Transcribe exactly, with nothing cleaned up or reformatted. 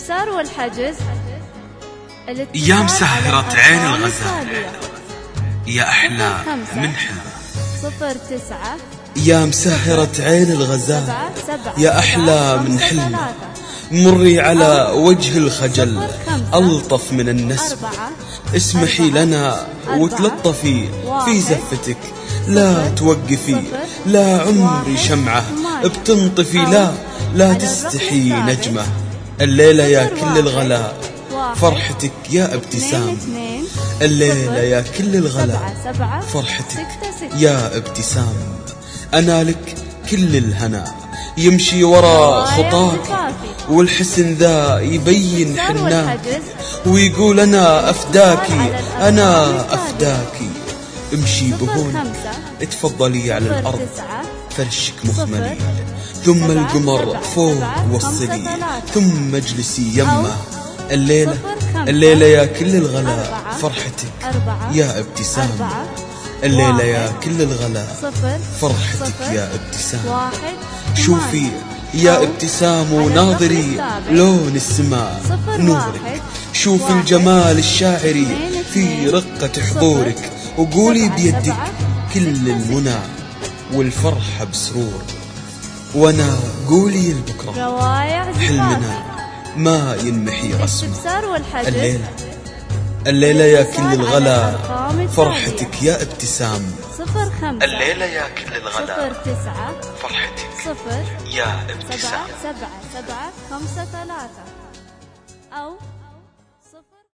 الاستفسار والحجز يا مسهرة عين الغزال يا أحلى من حلم. صفر تسعة يا مسهرة عين الغزال يا أحلى من حلم. مري على وجه الخجل ألطف من النسم. اسمحي لنا وتلطفي في زفتك، لا توقفي، لا عمري شمعة بتنطفي، لا لا تستحي نجمة. الليلة يا كل الغلاء فرحتك يا ابتسام. الليلة يا كل الغلاء فرحتك يا ابتسام. أنا لك كل الهنا يمشي ورا خطاك، والحسن ذا يبين حناك، ويقول أنا أفداكي أنا أفداكي. امشي بهون اتفضلي على الأرض فرشك مخملي، ثم القمر فوق وصلي، ثم اجلسي يمه. الليلة الليلة يا كل الغلاء فرحتك يا ابتسام. الليلة يا كل الغلاء فرحتك يا ابتسام. شوفي يا ابتسام وناظري لون السماء نورك، شوفي الجمال الشاعري في رقة حضورك، وقولي بيدك كل المنى والفرحة بسرور. وانا قولي لبكرة حلمنا ما ينمحي رسمه. الليلة الليلة يا كل الغلا فرحتك يا ابتسام. صفر خمسة الليلة يا كل الغلا صفر تسعة فرحتك صفر يا ابتسام. سبعة سبعة سبعة خمسة ثلاثة أو